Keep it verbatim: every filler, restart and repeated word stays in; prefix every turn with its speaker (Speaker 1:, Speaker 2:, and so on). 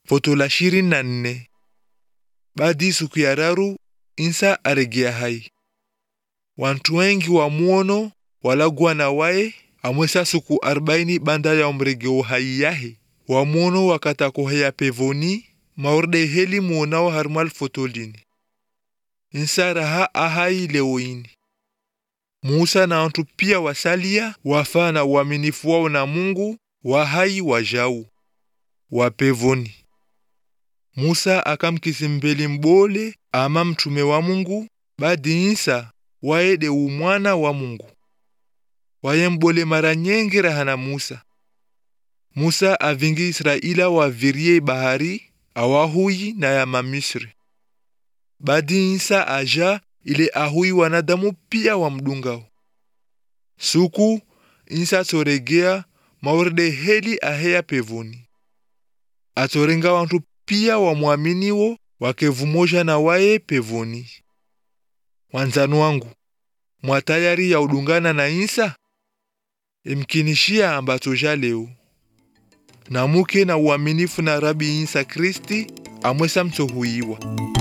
Speaker 1: Foto la ishirini na nne. Baadi siku ya raru Isa aregea hai. Wantu wengi wa muono walagwa na wae amwesa siku arobaini banda ya umregeo hai yahe. Wa muono wakata kohea pevoni maurde heli muonao harmal fotolini. Isa raha ahai leoini. Musa na wantu pia wasalia wafaa na uaminifu wao na Mungu wahai wajau wapevoni. Musa akamkisimbeli mbole ama mtume wa Mungu badi Isa waede umwana wa Mungu. Waye mbole mara nyingi rahana Musa. Musa avingi Israila wavirie bahari awahui na ya mamisri. Badi Isa aja ile ahui wanadamu pia wa mdungao. Suku Isa toregea maurde heli ahea pevoni. Atorenga wantu pia wa muaminiwo wakevumoja na wae pevoni. Wanzanu wangu, mwatayari ya udungana na Isa? Imkinishia ambatoja leo. Na muke na uaminifu na Rabi Isa Kristi amwesa mtohuiwa.